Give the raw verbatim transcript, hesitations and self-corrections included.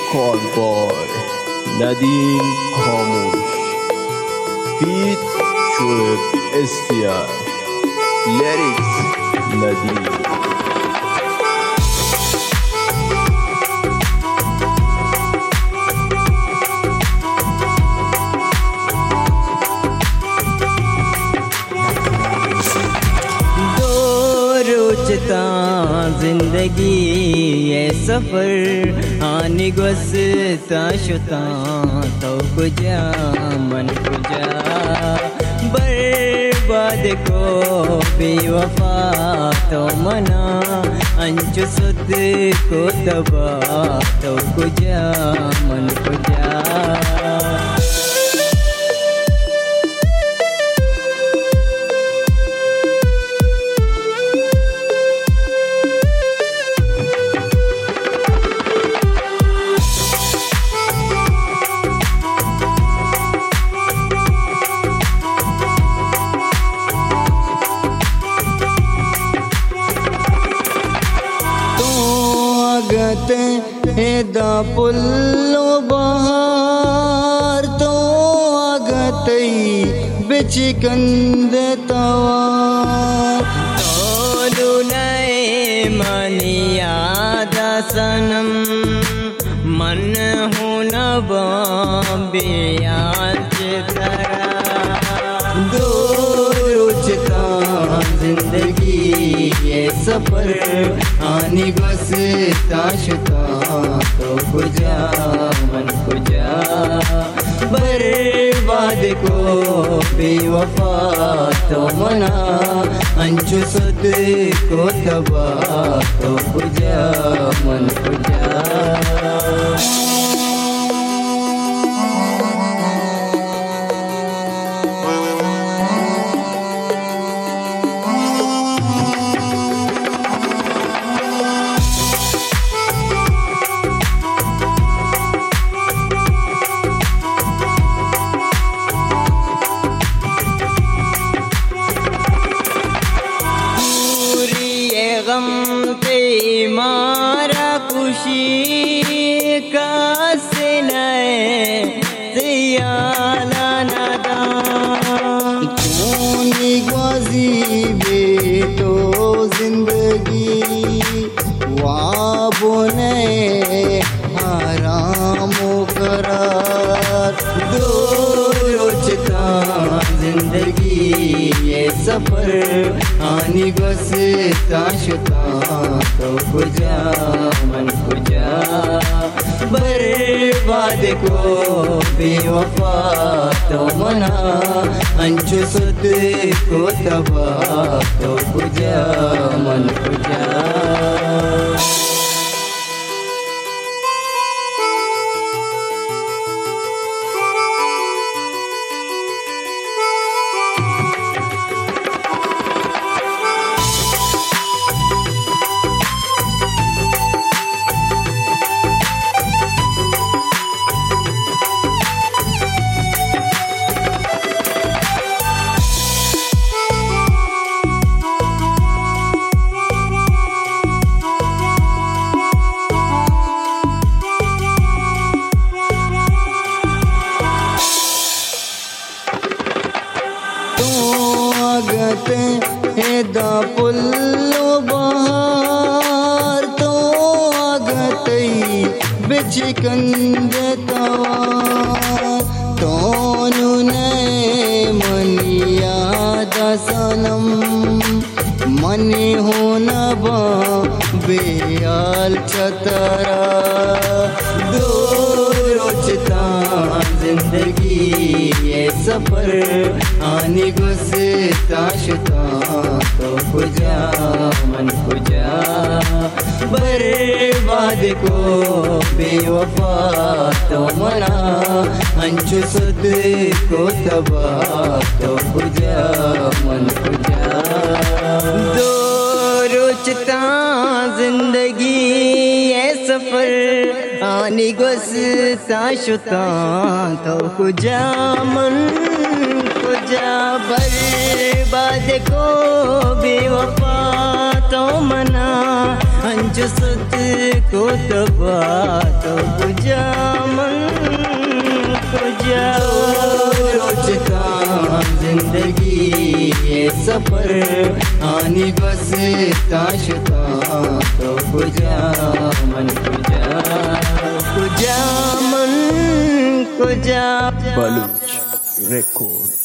called by Nadeem Khamosh, Feat Shoaib Istiyar, Lyrics Nadeem. सोचता जिंदगी ये सफर आनी गुस्ता शुता तो कुजा मन कुजा बर्बाद को बेवफा तो मना अंचु सुद को दबा तो कुजा मन कुजा दा पुल्लो बहार तो आगतई बिच कंद तवार तोलू नए मनिया दसनम मन होना बेयाच तरा दो रुचता जिंदगी ये सफर आनी गुस्ता शुता तो कुजा मन कुजा बर्बाद को बेवफा तो मना अंचु सुद को दबा तो कुजा मन कुजा मारा खुशी का से नए सियाला नादान चूनी ग्वाजी बेटो जिंदगी वाबो नए हराम करार दो रोचता जिंदगी ये सफर आनी गुस्ता शुता तो कुजा मन कुजा बर्बाद को बेवफा तो मना अंचु सुद को दबा तो कुजा मन कुजा दा पुल्लो बहार तो आगतई बिच कंद तवार तोनु नए मनिया दसनम मनी होना बा बेयाल चतरा दो रोचता जिंदगी ये सफर आनी गुस्ता शुता तो कुजा मन कुजा बर्बाद को बेवफा तो मना अंचु सुद को दबा तो कुजा मन कुजा दो रोचता जिंदगी ये सफर आनी गुस्ता शुता तो कुजा मन कुजा बर्बाद को बेवफा तो मना अंच सुध को तबा तो बुझा मन कुजा रोचता जिंदगी ये सफर आनी बस ताशता तो कुजा मन कुजा कुजा मन कुजा बलूच रिकॉर्ड।